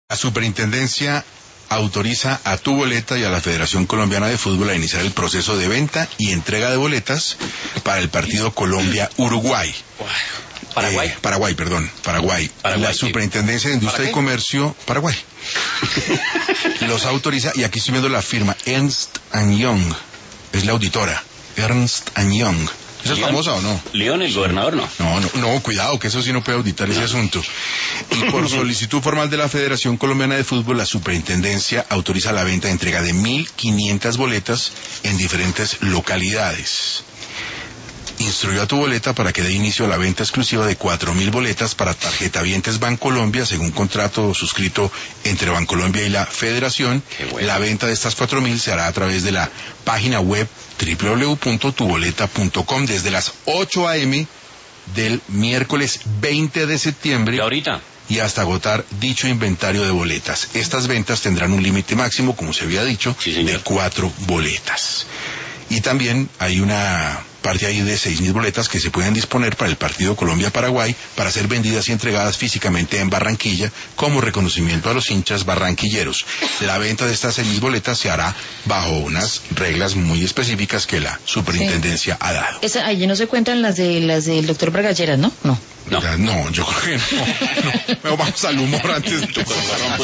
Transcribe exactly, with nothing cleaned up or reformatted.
La superintendencia autoriza a Tu Boleta y a la Federación Colombiana de Fútbol a iniciar el proceso de venta y entrega de boletas para el partido Colombia-Uruguay. Paraguay. Eh, Paraguay, perdón, Paraguay. Paraguay la sí. Superintendencia de Industria y Comercio, Paraguay. Los autoriza, y aquí estoy viendo la firma, Ernst and Young, es la auditora, Ernst and Young. ¿Esa es León, famosa o no? León, el gobernador, no. No, no, no, cuidado, que eso sí no puede auditar ese asunto. Y por solicitud formal de la Federación Colombiana de Fútbol, la superintendencia autoriza la venta y entrega de mil quinientas boletas en diferentes localidades. Instruyó a Tu Boleta para que dé inicio a la venta exclusiva de cuatro mil boletas para tarjetavientes Bancolombia, según contrato suscrito entre Bancolombia y la Federación. Bueno. La venta de estas cuatro mil se hará a través de la página web doble u doble u doble u punto tu boleta punto com desde las ocho a eme del miércoles veinte de septiembre. ¿Y ahorita? Y hasta agotar dicho inventario de boletas. Estas ventas tendrán un límite máximo, como se había dicho, sí, de cuatro boletas. Y también hay una parte ahí de seis mil boletas que se pueden disponer para el partido Colombia-Paraguay para ser vendidas y entregadas físicamente en Barranquilla como reconocimiento a los hinchas barranquilleros. La venta de estas seis mil boletas se hará bajo unas reglas muy específicas que la superintendencia sí. ha dado. Esa, allí no se cuentan las de las del doctor Bragalleras, ¿no? No. No, no yo creo que no. no. Vamos al humor antes de tu corazón.